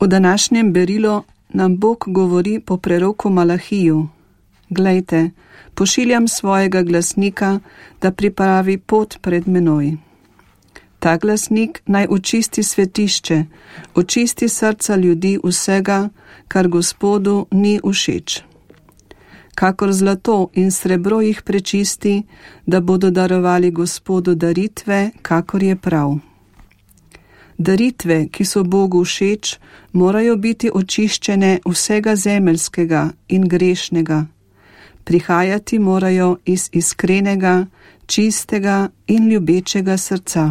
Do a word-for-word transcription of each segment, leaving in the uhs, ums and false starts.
V današnjem berilu nam Bog govori po preroku Malahiju: Glejte, pošiljam svojega glasnika, da pripravi pot pred menoj. Ta glasnik naj očisti svetišče, očisti srca ljudi vsega, kar Gospodu ni všeč. Kakor zlato in srebro jih prečisti, da bodo darovali Gospodu daritve, kakor je prav. Daritve, ki so Bogu všeč, morajo biti očiščene vsega zemeljskega in grešnega. Prihajati morajo iz iskrenega, čistega in ljubečega srca.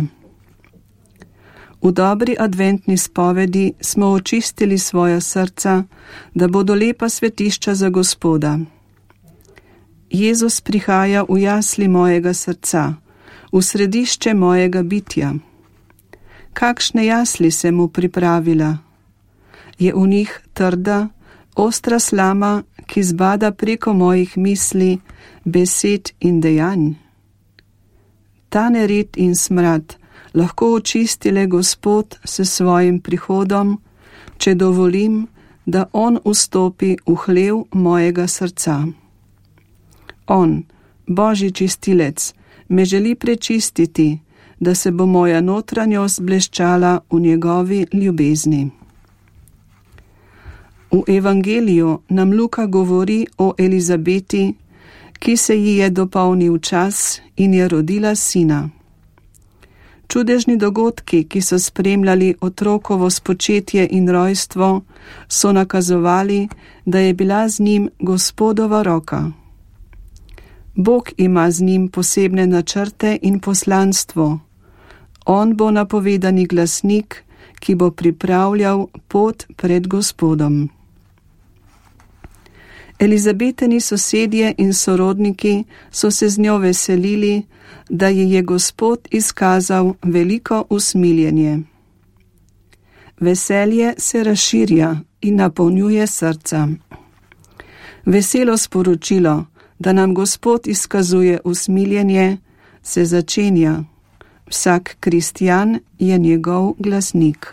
V dobri adventni spovedi smo očistili svoja srca, da bodo lepa svetišča za Gospoda. Jezus prihaja v jasli mojega srca, v središče mojega bitja. Kakšne jasli sem mu pripravila? Je v njih trda, ostra slama, ki zbada preko mojih misli, besed in dejanj? Ta nered in smrad lahko očisti le Gospod s svojim prihodom, če dovolim, da on vstopi v hlev mojega srca. On, Božji čistilec, me želi prečistiti, da se bo moja notranjost bleščala v njegovi ljubezni. V evangeliju nam Luka govori o Elizabeti, ki se ji je dopolnil čas in je rodila sina. Čudežni dogodki, ki so spremljali otrokovo spočetje in rojstvo, so nakazovali, da je bila z njim Gospodova roka. Bog ima z njim posebne načrte in poslanstvo. On bo napovedani glasnik, ki bo pripravljal pot pred Gospodom. Elizabetini sosedje in sorodniki so se z njo veselili, da ji je Gospod izkazal veliko usmiljenje. Veselje se razširja in napolnjuje srca. Veselo sporočilo, da nam Gospod izkazuje usmiljenje, se začenja. Vsak kristjan je njegov glasnik.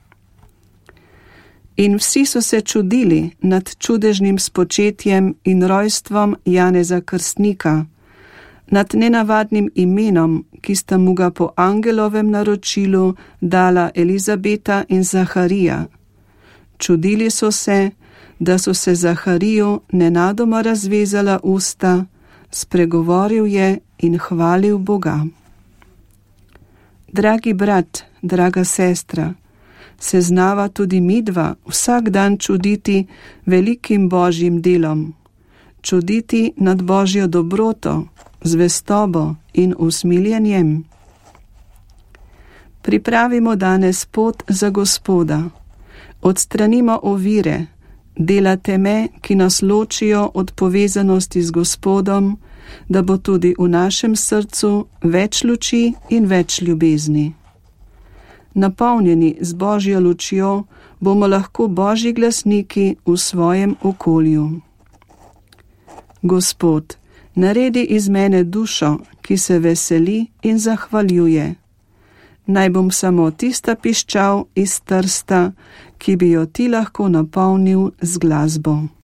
In vsi so se čudili nad čudežnim spočetjem in rojstvom Janeza Krstnika, nad nenavadnim imenom, ki sta mu ga po angelovem naročilu dala Elizabeta in Zaharija. Čudili so se, da so se Zahariju nenadoma razvezala usta, spregovoril je in hvalil Boga. Dragi brat, draga sestra, se znava tudi midva vsak dan čuditi velikim Božjim delom, čuditi nad Božjo dobroto, zvestobo in usmiljenjem. Pripravimo danes pot za Gospoda, odstranimo ovire, dela teme, ki nas ločijo od povezanosti z Gospodom, da bo tudi v našem srcu več luči in več ljubezni. Napolnjeni z Božjo lučjo bomo lahko Božji glasniki v svojem okolju. Gospod, naredi iz mene dušo, ki se veseli in zahvaljuje. Naj bom samo tista piščal iz Trsta, ki bi jo ti lahko napolnil z glasbo.